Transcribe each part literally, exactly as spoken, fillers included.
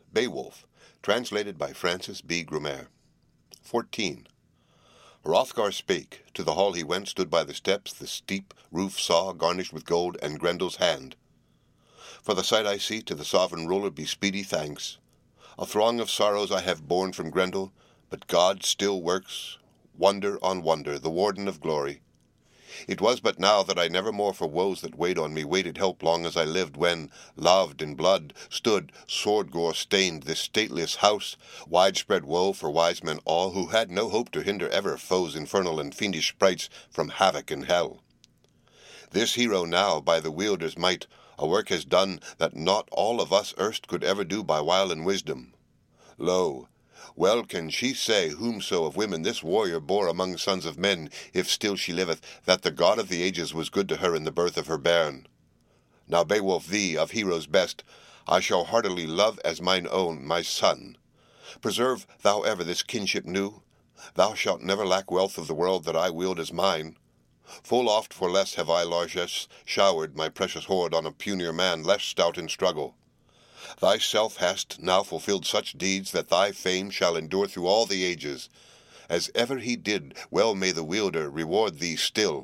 Beowulf, translated by Francis B. Grumer. fourteen. Hrothgar spake. To the hall he went, stood by the steps, the steep roof saw, garnished with gold, and Grendel's hand. For the sight I see, to the sovereign ruler be speedy thanks. A throng of sorrows I have borne from Grendel, but God still works, wonder on wonder, the warden of glory. It was but now that I never more for woes that weighed on me waited help long as I lived, when, laved in blood, stood, sword-gore stained, this stateliest house, widespread woe for wise men all, who had no hope to hinder ever foes infernal and fiendish sprites from havoc in hell. This hero now, by the wielder's might, a work has done that not all of us erst could ever do by wile and wisdom. Lo, well can she say, whomso of women this warrior bore among sons of men, if still she liveth, that the God of the ages was good to her in the birth of her bairn. Now Beowulf, thee, of heroes best, I shall heartily love as mine own, my son. Preserve thou ever this kinship new. Thou shalt never lack wealth of the world that I wield as mine. Full oft for less have I largesse showered my precious hoard on a punier man less stout in struggle. Thyself hast now fulfilled such deeds that thy fame shall endure through all the ages. As ever he did, well may the wielder reward thee still.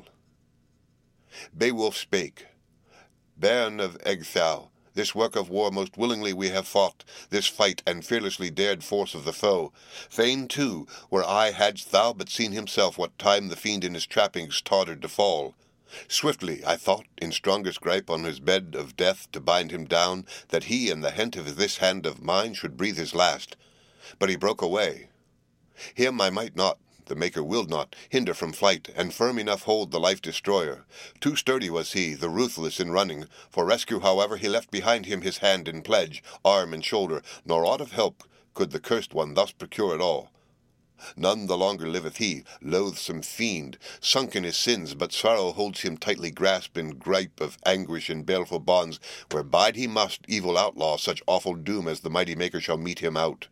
Beowulf spake. Bairn of Ecgtheow, this work of war most willingly we have fought, this fight and fearlessly dared force of the foe. Fain, too, were I hadst thou but seen himself what time the fiend in his trappings tottered to fall. Swiftly, I thought, in strongest gripe on his bed of death to bind him down, that he in the hent of this hand of mine should breathe his last. But he broke away. Him I might not, the Maker willed not, hinder from flight, and firm enough hold the life-destroyer. Too sturdy was he, the ruthless in running. For rescue, however, he left behind him his hand in pledge, arm and shoulder, nor aught of help could the cursed one thus procure at all. None the longer liveth he, loathsome fiend, sunk in his sins, but sorrow holds him tightly grasped in gripe of anguish and baleful bonds, where bide he must, evil outlaw, such awful doom as the mighty Maker shall mete him out.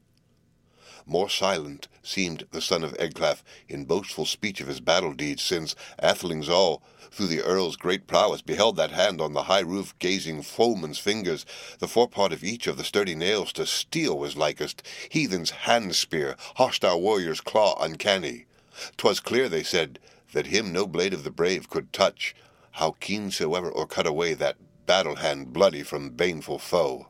More silent seemed the son of Ecglaf in boastful speech of his battle deeds, since Athelings all, through the earl's great prowess, beheld that hand on the high roof gazing foemen's fingers, the forepart of each of the sturdy nails to steel was likest, heathen's hand-spear, hostile warrior's claw uncanny. 'Twas clear, they said, that him no blade of the brave could touch, how keen soever or cut away that battle-hand bloody from baneful foe.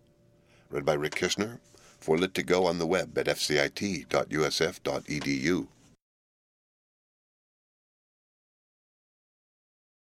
Read by Rick Kishner. For Lit to Go on the web at f c i t dot u s f dot e d u.